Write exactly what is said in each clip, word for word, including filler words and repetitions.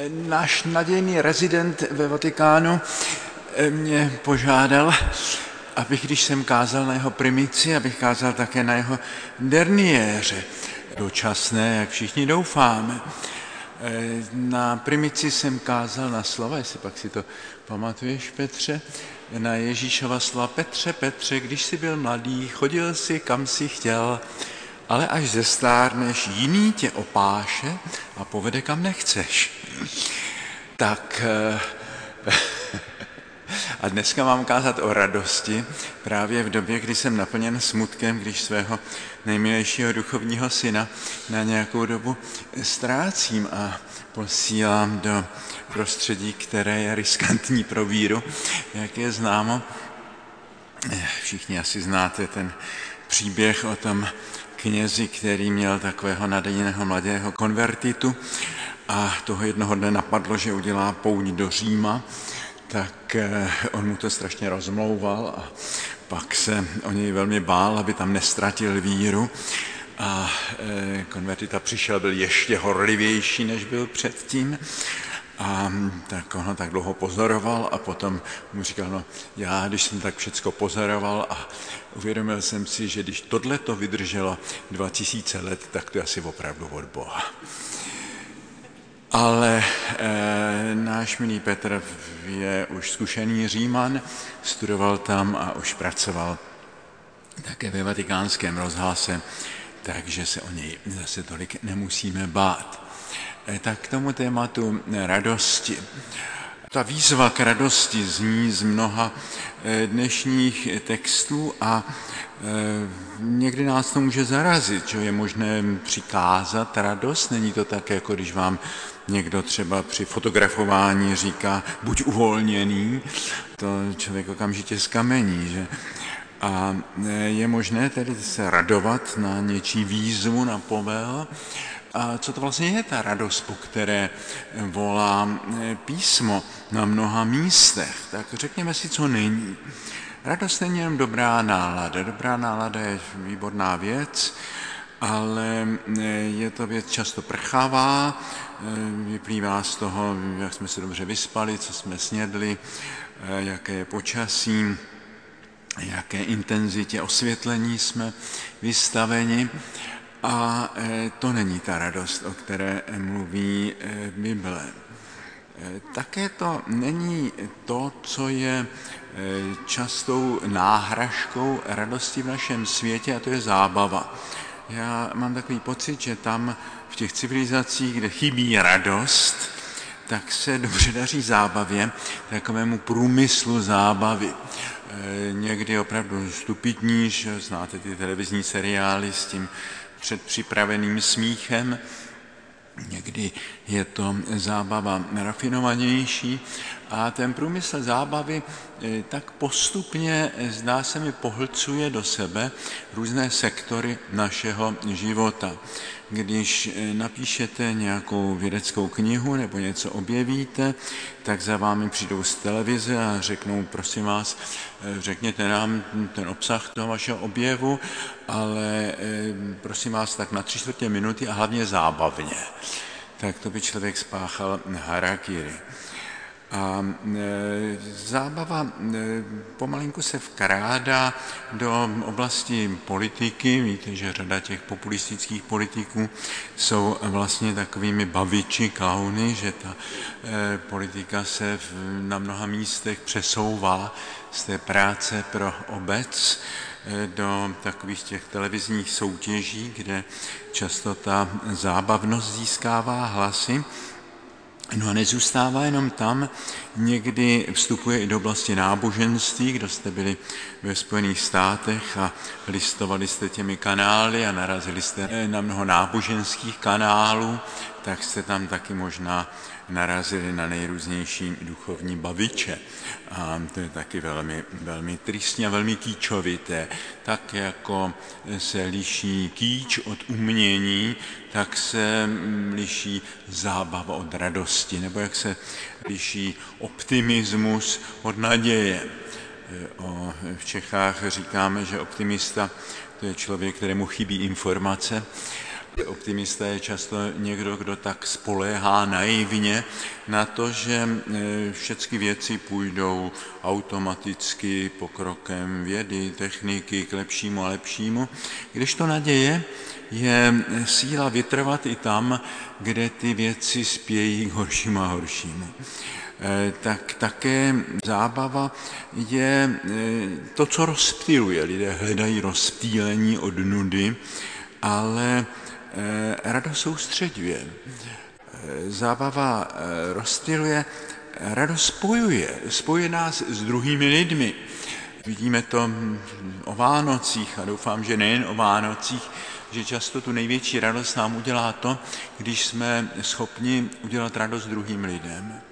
Náš nadějný rezident ve Vatikánu mě požádal, abych, když jsem kázal na jeho primici, abych kázal také na jeho derniéře, dočasné, jak všichni doufáme. Na primici jsem kázal na slova, jestli pak si to pamatuješ, Petře, na Ježíšova slova: Petře, Petře, když jsi byl mladý, chodil jsi, kam jsi chtěl, ale až zestárneš, jiný tě opáše a povede, kam nechceš. Tak a dneska mám kázat o radosti, právě v době, kdy jsem naplněn smutkem, když svého nejmilejšího duchovního syna na nějakou dobu ztrácím a posílám do prostředí, které je riskantní pro víru, jak je známo. Všichni asi znáte ten příběh o tom knězi, který měl takového nadějného mladého konvertitu a toho jednoho dne napadlo, že udělá pouť do Říma, tak on mu to strašně rozmlouval a pak se o něj velmi bál, aby tam nestratil víru. A konvertita přišel, byl ještě horlivější, než byl předtím. A tak on ho tak dlouho pozoroval a potom mu říkal, no já, když jsem tak všecko pozoroval a uvědomil jsem si, že když tohleto vydrželo dva tisíce let, tak to je asi opravdu od Boha. Ale e, náš milý Petr je už zkušený Říman, studoval tam a už pracoval také ve Vatikánském rozhlase, takže se o něj zase tolik nemusíme bát. E, tak k tomu tématu radosti. Ta výzva k radosti zní z mnoha dnešních textů a někdy nás to může zarazit, že je možné přikázat radost. Není to tak, jako když vám někdo třeba při fotografování říká buď uvolněný, to člověk okamžitě zkamení, že? A je možné tedy se radovat na něčí výzvu, na povel. A co to vlastně je ta radost, po které volá písmo na mnoha místech? Tak řekněme si, co není. Radost není jenom dobrá nálada. Dobrá nálada je výborná věc, ale je to věc často prchavá, vyplývá z toho, jak jsme se dobře vyspali, co jsme snědli, jaké je počasí, jaké intenzitě osvětlení jsme vystaveni. A to není ta radost, o které mluví Bible. Také to není to, co je častou náhražkou radosti v našem světě, a to je zábava. Já mám takový pocit, že tam v těch civilizacích, kde chybí radost, tak se dobře daří zábavě, takovému průmyslu zábavy. Někdy opravdu stupidní, že znáte ty televizní seriály s tím předpřipraveným smíchem, někdy je to zábava rafinovanější a ten průmysl zábavy tak postupně, zdá se mi, pohlcuje do sebe různé sektory našeho života. Když napíšete nějakou vědeckou knihu nebo něco objevíte, tak za vámi přijdou z televize a řeknou, prosím vás, řekněte nám ten obsah toho vašeho objevu, ale prosím vás tak na tři čtvrtě minuty a hlavně zábavně. Tak to by člověk spáchal harakiri. A e, zábava e, pomalinku se vkrádá do oblasti politiky. Víte, že řada těch populistických politiků jsou vlastně takovými baviči, klauny, že ta e, politika se v, na mnoha místech přesouvá z té práce pro obec e, do takových těch televizních soutěží, kde často ta zábavnost získává hlasy. No a nezůstává jenom tam, někdy vstupuje i do oblasti náboženství, kdo jste byli ve Spojených státech a listovali jste těmi kanály a narazili jste na mnoho náboženských kanálů, tak jste tam taky možná narazili na nejrůznější duchovní baviče. A to je taky velmi, velmi tristní a velmi kýčovité. Tak jako se liší kýč od umění, tak se liší zábava od radosti, nebo jak se liší optimismus od naděje. O, v Čechách říkáme, že optimista to je člověk, kterému chybí informace, Optimista je často někdo, kdo tak spoléhá naivně na to, že všechny věci půjdou automaticky pokrokem vědy, techniky k lepšímu a lepšímu, když to naděje je síla vytrvat i tam, kde ty věci spějí k horšímu a horšímu. Tak také zábava je to, co rozptyluje. Lidé hledají rozptýlení od nudy, ale radost soustředuje. Zábava rozptyluje, radost spojuje. Spojuje nás s druhými lidmi. Vidíme to o Vánocích a doufám, že nejen o Vánocích, že často tu největší radost nám udělá to, když jsme schopni udělat radost druhým lidem.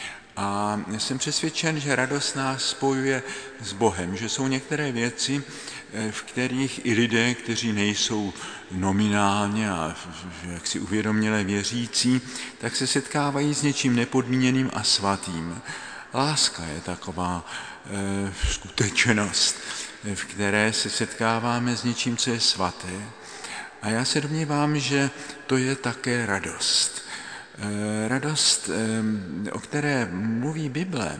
A jsem přesvědčen, že radost nás spojuje s Bohem, že jsou některé věci, v kterých i lidé, kteří nejsou nominálně a jaksi uvědoměle věřící, tak se setkávají s něčím nepodmíněným a svatým. Láska je taková e, skutečnost, v které se setkáváme s něčím, co je svaté. A já se domnívám, že to je také radost. E, radost, e, o které mluví Bible,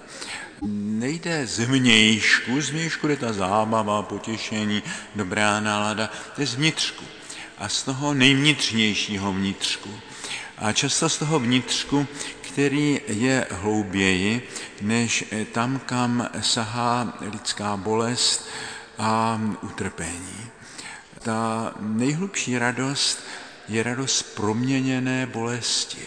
nejde z vnějšku, z vnějšku je ta zábava, potěšení, dobrá nálada, to je z vnitřku. A z toho nejvnitřnějšího vnitřku. A často z toho vnitřku, který je hlouběji, než tam, kam sahá lidská bolest a utrpení. Ta nejhlubší radost je radost proměněné bolesti.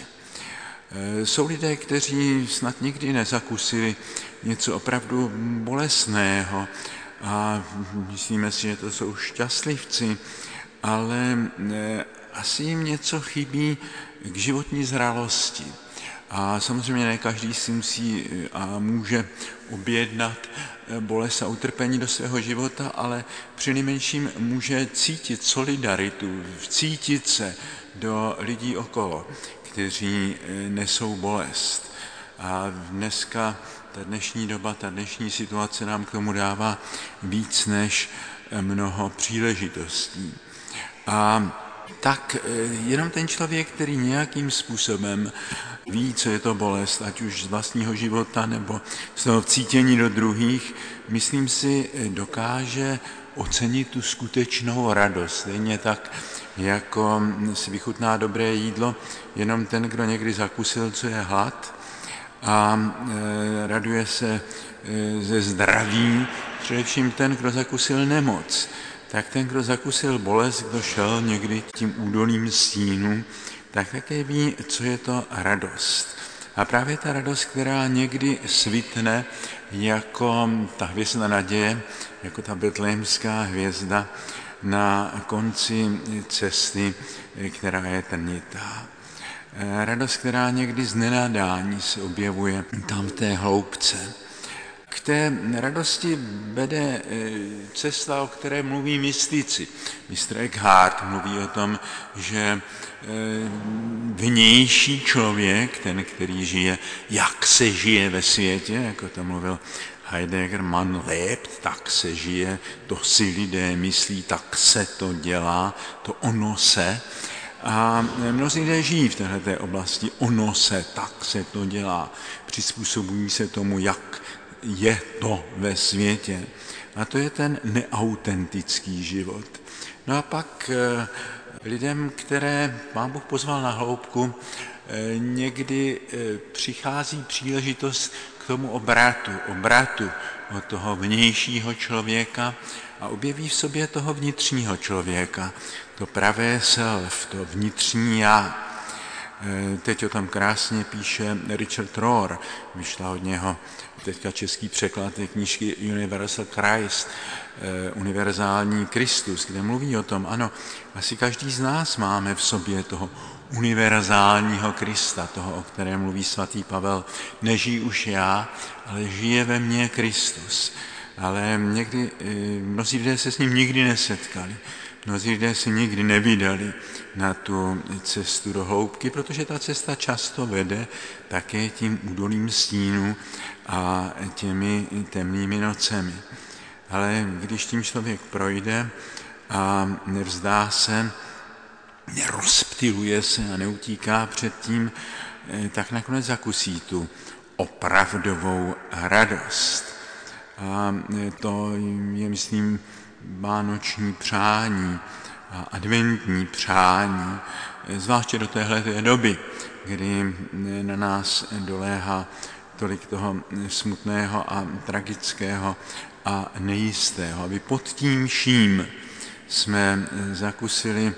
Jsou lidé, kteří snad nikdy nezakusili něco opravdu bolestného a myslíme si, že to jsou šťastlivci, ale asi jim něco chybí k životní zralosti. A samozřejmě ne každý si musí a může objednat bolest a utrpení do svého života, ale přinejmenším může cítit solidaritu, cítit se do lidí okolo, kteří nesou bolest. A dneska, ta dnešní doba, ta dnešní situace nám k tomu dává víc než mnoho příležitostí. A tak jenom ten člověk, který nějakým způsobem ví, co je to bolest, ať už z vlastního života nebo z toho cítění do druhých, myslím si, dokáže ocenit tu skutečnou radost. Stejně tak, jako si vychutná dobré jídlo, jenom ten, kdo někdy zakusil, co je hlad a e, raduje se e, ze zdraví, především ten, kdo zakusil nemoc. Tak ten, kdo zakusil bolest, kdo šel někdy tím údolím stínu, tak také ví, co je to radost. A právě ta radost, která někdy svitne jako ta hvězda naděje, jako ta betlémská hvězda na konci cesty, která je trnitá. Radost, která někdy z nenadání se objevuje tam v té hloubce. K té radosti vede cesta, o které mluví mystici. mistr Eckhart mluví o tom, že vnější člověk, ten, který žije, jak se žije ve světě, jako to mluvil Heidegger, man lebt, tak se žije, to si lidé myslí, tak se to dělá, to ono se. A mnozí lidé žijí v této oblasti, ono se, tak se to dělá, přizpůsobují se tomu, jak je to ve světě. A to je ten neautentický život. No a pak lidem, které Pán Bůh pozval na hloubku, někdy přichází příležitost k tomu obratu, obratu od toho vnějšího člověka a objeví v sobě toho vnitřního člověka, to pravé self, to vnitřní já. Teď o tom krásně píše Richard Rohr, vyšla od něho teďka český překlad té knížky Universal Christ, univerzální Kristus, kde mluví o tom, ano, asi každý z nás máme v sobě toho univerzálního Krista, toho, o kterém mluví svatý Pavel. Nežijí už já, ale žije ve mně Kristus. Ale někdy, mnozí lidé se s ním nikdy nesetkali. Mnozí lidé se nikdy nevydali na tu cestu do hloubky, protože ta cesta často vede také tím údolím stínu a těmi temnými nocemi. Ale když tím člověk projde a nevzdá se nerozptyluje se a neutíká před tím, tak nakonec zakusí tu opravdovou radost. A to je, myslím, vánoční přání a adventní přání, zvláště do téhle doby, kdy na nás doléhá tolik toho smutného a tragického a nejistého, aby pod tím vším jsme zakusili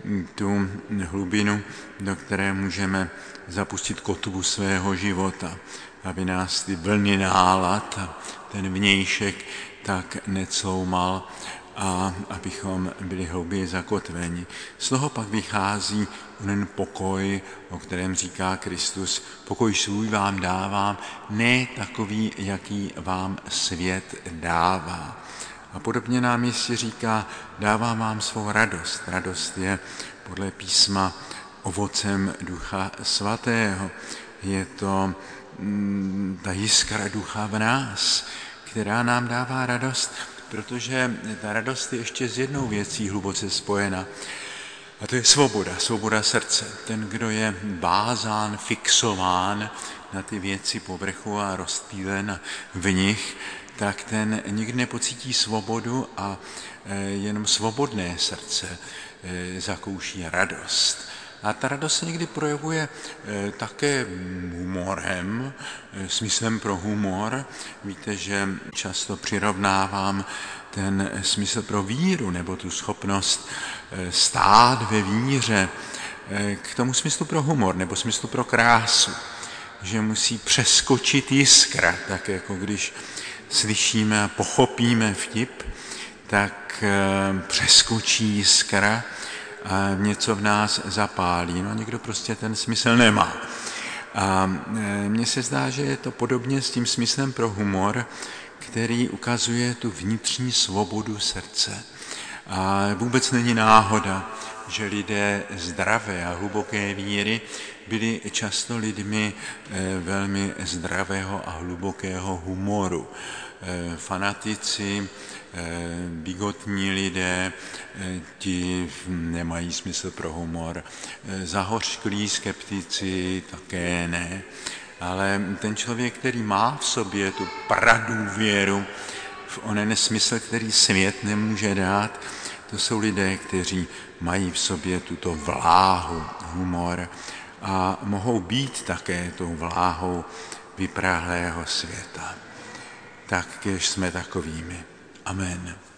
tu hlubinu, do které můžeme zapustit kotvu svého života, aby nás ty vlny nálad a ten vnějšek tak necloumal a abychom byli hlouběji zakotveni. Z toho pak vychází onen pokoj, o kterém říká Kristus, pokoj svůj vám dávám, ne takový, jaký vám svět dává. A podobně nám jistě říká, dávám vám svou radost. Radost je podle písma ovocem Ducha Svatého. Je to mm, ta jiskra ducha v nás, která nám dává radost, protože ta radost je ještě s jednou věcí hluboce spojena. A to je svoboda, svoboda srdce. Ten, kdo je vázán, fixován na ty věci povrchu a rozptýlen v nich, tak ten nikdy nepocítí svobodu a jenom svobodné srdce zakouší radost. A ta radost se někdy projevuje také humorem, smyslem pro humor. Víte, že často přirovnávám ten smysl pro víru nebo tu schopnost stát ve víře k tomu smyslu pro humor nebo smyslu pro krásu, že musí přeskočit jiskra, tak jako když slyšíme a pochopíme vtip, tak přeskočí jiskra a něco v nás zapálí. No někdo prostě ten smysl nemá. A mně se zdá, že je to podobně s tím smyslem pro humor, který ukazuje tu vnitřní svobodu srdce. A vůbec není náhoda, že lidé zdravé a hluboké víry byli často lidmi velmi zdravého a hlubokého humoru. Fanatici, bigotní lidé, ti nemají smysl pro humor. Zahořklí skeptici také ne. Ale ten člověk, který má v sobě tu pradůvěru v onen smysl, který svět nemůže dát, to jsou lidé, kteří mají v sobě tuto vláhu, humor a mohou být také tou vláhou vyprahlého světa. Tak, když jsme takovými. Amen.